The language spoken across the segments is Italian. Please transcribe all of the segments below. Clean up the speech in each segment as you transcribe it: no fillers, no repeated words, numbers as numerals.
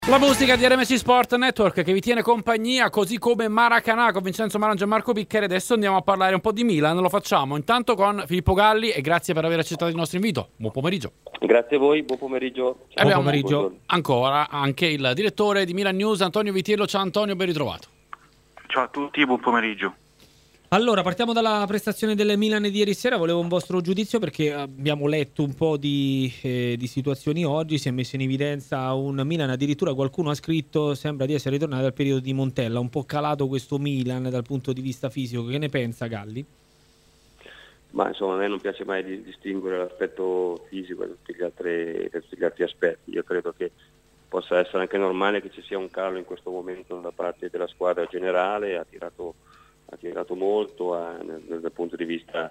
La musica di RMC Sport Network che vi tiene compagnia, così come Maracanã con Vincenzo Marangia e Marco Picchere. Adesso andiamo a parlare un po' di Milan, lo facciamo intanto con Filippo Galli e grazie per aver accettato il nostro invito. Buon pomeriggio. Grazie a voi, buon pomeriggio. Ciao, buon pomeriggio. Ancora anche il direttore di Milan News, Antonio Vitiello. Ciao Antonio, ben ritrovato. Ciao a tutti, buon pomeriggio. Allora, partiamo dalla prestazione del Milan di ieri sera. Volevo un vostro giudizio perché abbiamo letto un po' di situazioni oggi. Si è messo in evidenza un Milan, addirittura qualcuno ha scritto sembra di essere ritornato al periodo di Montella, un po' calato questo Milan dal punto di vista fisico. Che ne pensa Galli? Ma insomma, a me non piace mai distinguere l'aspetto fisico da tutti gli altri aspetti. Io credo che possa essere anche normale che ci sia un calo in questo momento da parte della squadra generale. Ha tirato molto dal punto di vista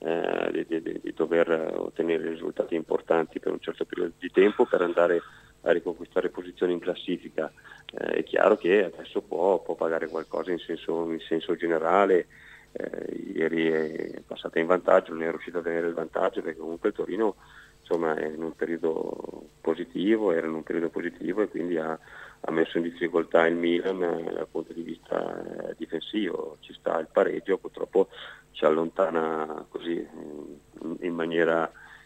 di dover ottenere risultati importanti per un certo periodo di tempo per andare a riconquistare posizioni in classifica. È chiaro che adesso può pagare qualcosa in senso generale. Ieri è passata in vantaggio, non è riuscito a tenere il vantaggio perché comunque il Torino insomma era in un periodo positivo e quindi ha messo in difficoltà il Milan dal punto di vista difensivo. Ci sta il pareggio, purtroppo ci allontana così in maniera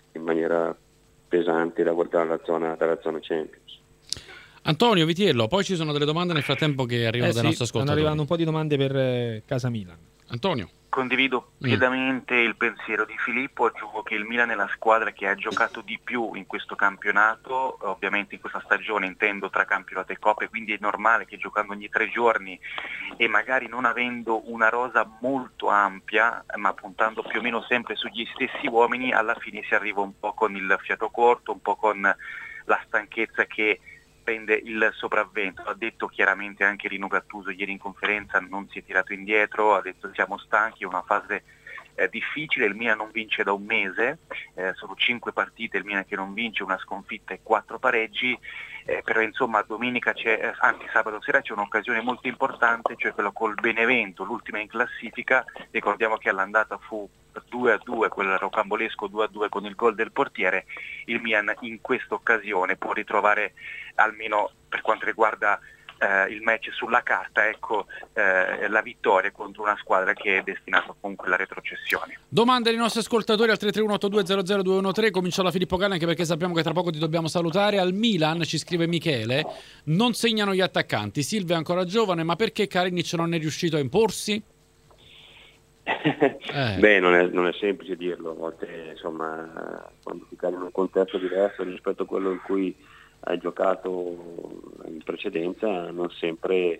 pesante dalla zona Champions. Antonio Vitiello, poi ci sono delle domande nel frattempo che arrivano dai nostri ascoltatori. Stanno arrivando un po' di domande per Casa Milan. Antonio. Condivido pienamente il pensiero di Filippo. Aggiungo che il Milan è la squadra che ha giocato di più in questo campionato, ovviamente in questa stagione intendo tra campionato e coppe, quindi è normale che giocando ogni 3 giorni e magari non avendo una rosa molto ampia, ma puntando più o meno sempre sugli stessi uomini, alla fine si arriva un po' con il fiato corto, un po' con la stanchezza che prende il sopravvento. Ha detto chiaramente anche Rino Gattuso ieri in conferenza, non si è tirato indietro, ha detto siamo stanchi, è una fase difficile, il Milan non vince da un mese, sono 5 partite il Milan che non vince, una sconfitta e 4 pareggi, però insomma domenica anche sabato sera c'è un'occasione molto importante, cioè quella col Benevento, l'ultima in classifica. Ricordiamo che all'andata fu 2-2, quel rocambolesco 2-2 con il gol del portiere. Il Milan in questa occasione può ritrovare, almeno per quanto riguarda il match sulla carta, la vittoria contro una squadra che è destinata comunque alla retrocessione. Domande dei nostri ascoltatori al 331-8200-213. Comincia da Filippo Galli, anche perché sappiamo che tra poco ti dobbiamo salutare. Al Milan, ci scrive Michele, non segnano gli attaccanti, Silva è ancora giovane, ma perché Kalinic non è riuscito a imporsi? Beh, non è semplice dirlo, a volte insomma quando ti cadi in un contesto diverso rispetto a quello in cui hai giocato in precedenza, non sempre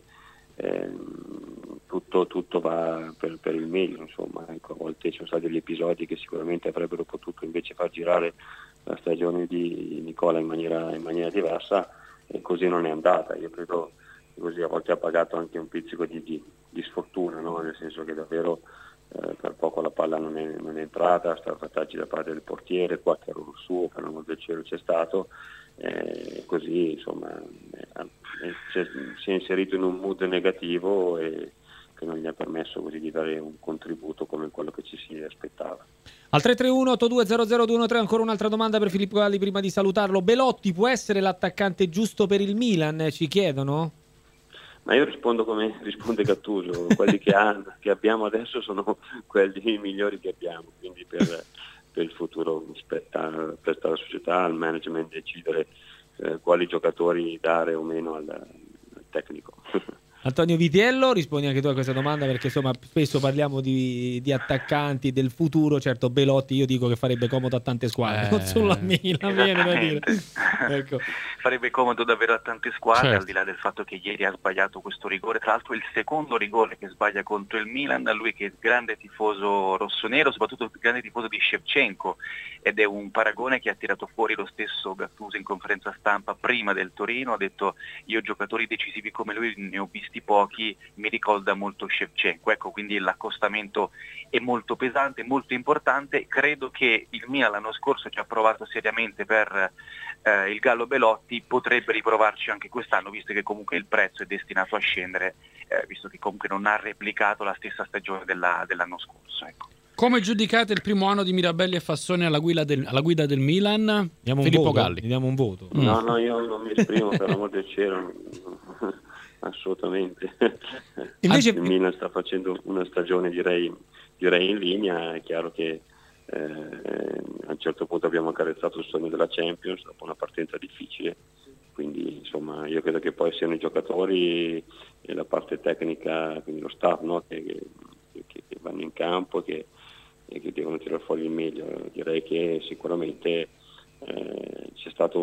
tutto va per il meglio, insomma. Ecco, a volte ci sono stati degli episodi che sicuramente avrebbero potuto invece far girare la stagione di Nicola in maniera diversa, e così non è andata. Io credo che così a volte ha pagato anche un pizzico di sfortuna, no? Nel senso che davvero per poco la palla non è entrata, strafataggi da parte del portiere, qualche errore suo, per l'amor del cielo c'è stato, così insomma si è inserito in un mood negativo e che non gli ha permesso così di dare un contributo come quello che ci si aspettava. Al 331-8200-213 ancora un'altra domanda per Filippo Galli prima di salutarlo. Belotti può essere l'attaccante giusto per il Milan? Ci chiedono? Ma io rispondo come risponde Gattuso, quelli che abbiamo adesso sono quelli migliori che abbiamo, quindi per il futuro spetta alla società, al management decidere quali giocatori dare o meno al tecnico. Antonio Vitiello, rispondi anche tu a questa domanda, perché insomma spesso parliamo di attaccanti del futuro. Certo, Belotti io dico che farebbe comodo a tante squadre, non solo a Milan, viene da dire. Ecco. Farebbe comodo davvero a tante squadre, certo. Al di là del fatto che ieri ha sbagliato questo rigore, tra l'altro il secondo rigore che sbaglia contro il Milan, lui che è grande tifoso rossonero, soprattutto grande tifoso di Shevchenko, ed è un paragone che ha tirato fuori lo stesso Gattuso in conferenza stampa prima del Torino. Ha detto io giocatori decisivi come lui ne ho visti pochi, mi ricorda molto Shevchenko. Ecco, quindi l'accostamento è molto pesante, molto importante. Credo che il Milan l'anno scorso ci ha provato seriamente per il Gallo Belotti, potrebbe riprovarci anche quest'anno, visto che comunque il prezzo è destinato a scendere, visto che comunque non ha replicato la stessa stagione dell'anno scorso. Ecco. Come giudicate il primo anno di Mirabelli e Fassoni alla guida del Milan? Filippo Galli. Diamo un voto. No, io non mi esprimo, per l'amor del cielo, assolutamente. Invece il Milan sta facendo una stagione direi in linea. È chiaro che a un certo punto abbiamo accarezzato il sogno della Champions dopo una partenza difficile, quindi insomma io credo che poi siano i giocatori e la parte tecnica, quindi lo staff, no, che vanno in campo e che devono tirare fuori il meglio. Direi che sicuramente c'è stato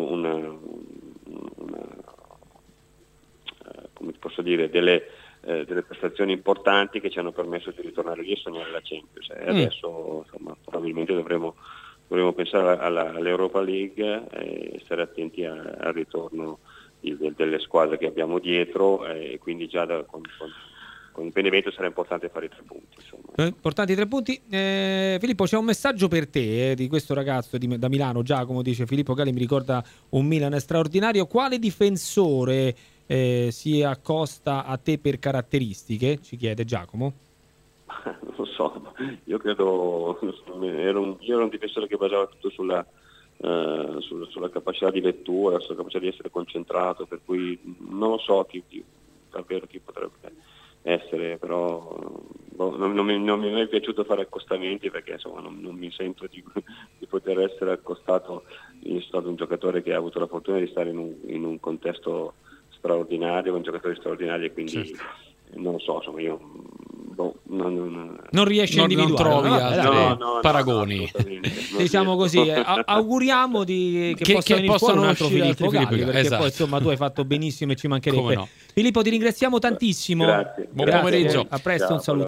come posso dire, delle prestazioni importanti che ci hanno permesso di ritornare lì e sognare la Champions. Adesso insomma, probabilmente dovremo pensare all'Europa League e stare attenti al ritorno delle squadre che abbiamo dietro, e quindi già con il Benevento sarà importante fare i 3 punti. Insomma. Importanti 3 punti. Filippo, c'è un messaggio per te di questo ragazzo da Milano. Giacomo dice: Filippo Galli mi ricorda un Milan straordinario. Quale difensore si accosta a te per caratteristiche? Ci chiede Giacomo. Non lo so, io credo ero un difensore che basava tutto sulla capacità di lettura, sulla capacità di essere concentrato, per cui non lo so davvero chi potrebbe essere, però non mi è mai piaciuto fare accostamenti, perché insomma non mi sento di poter essere accostato. Io sono stato un giocatore che ha avuto la fortuna di stare in un contesto straordinario, con giocatori straordinari, e quindi non lo so, insomma io non riesci a individuare, non trovi paragoni. Diciamo così, auguriamo che possa venire fuori un altro Filippo Galli, perché poi insomma tu hai fatto benissimo e ci mancherebbe. No. Filippo, ti ringraziamo tantissimo. Grazie. Buon pomeriggio. A presto, un saluto.